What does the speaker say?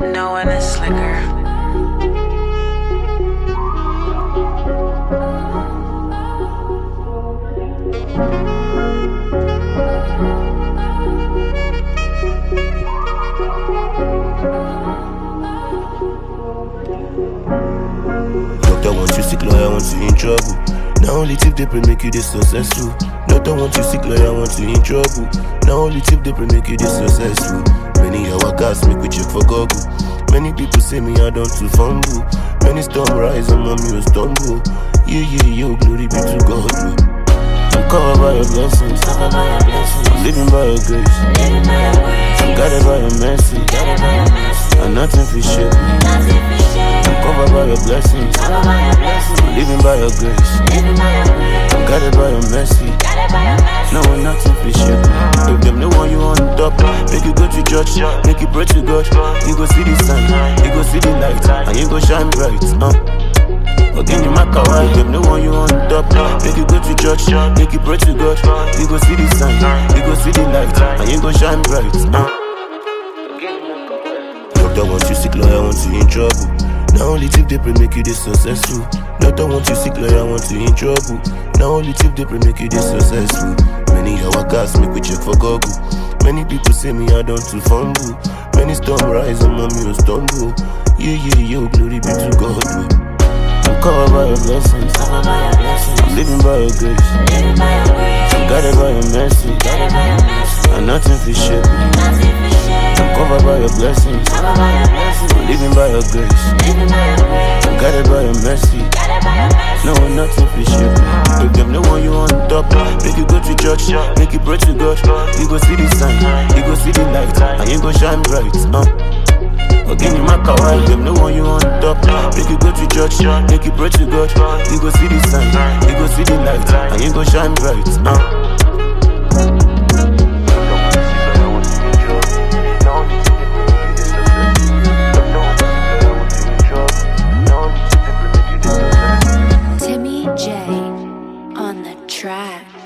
know when it's slicker. Doctor want you sick, lawyer want you in trouble. Now only tip they pray make you this successful. Doctor want you sick, lawyer want you in trouble. Now only tip they pray make you this successful. Many our gas make we check for Google. Many people say me I don't too fumble. Many storm rise and mommy will stumble. Yeah, glory be to God. I'm covered by your blessings. Living by your grace. I'm guided by your mercy. And nothing fi shake me. I'm covered by your blessings. Living by your grace. I'm guided by your mercy. No one nothing fi shake me. If them no want you on top, make you go to church, make you pray to God. You go see the sun, you go see the light, and you go shine bright. Again, you make a while, them no want you on top. Make you go to church, make you pray to God. You go see the sun, you go see the light, and you go shine bright. Doctor want you sick, lawyer want you in trouble. Now only tip they pray make you this successful. Doctor want you sick, lawyer want you in trouble. Now only tip they pray make you this successful. Many our gas make we check for Google. Many people say me I don't too fumble. Many storm rise and mommy will stumble. Yeah, glory be to God. I'm covered by your blessings. Living by your grace. I'm guided by your mercy. And nothing fi shake me. I'm covered by your blessings. Living by your grace. I'm guided by your mercy. No one nothing fi shake me. If them no want you on top, make you go to church, make you pray to God. You go see the sun, you go see the light, and you go shine bright. Again, you make a while, them no want you on top. Make you go to church, make you pray to God. You go see the sun, you go see the light, and you go shine bright. Timmy J on the track.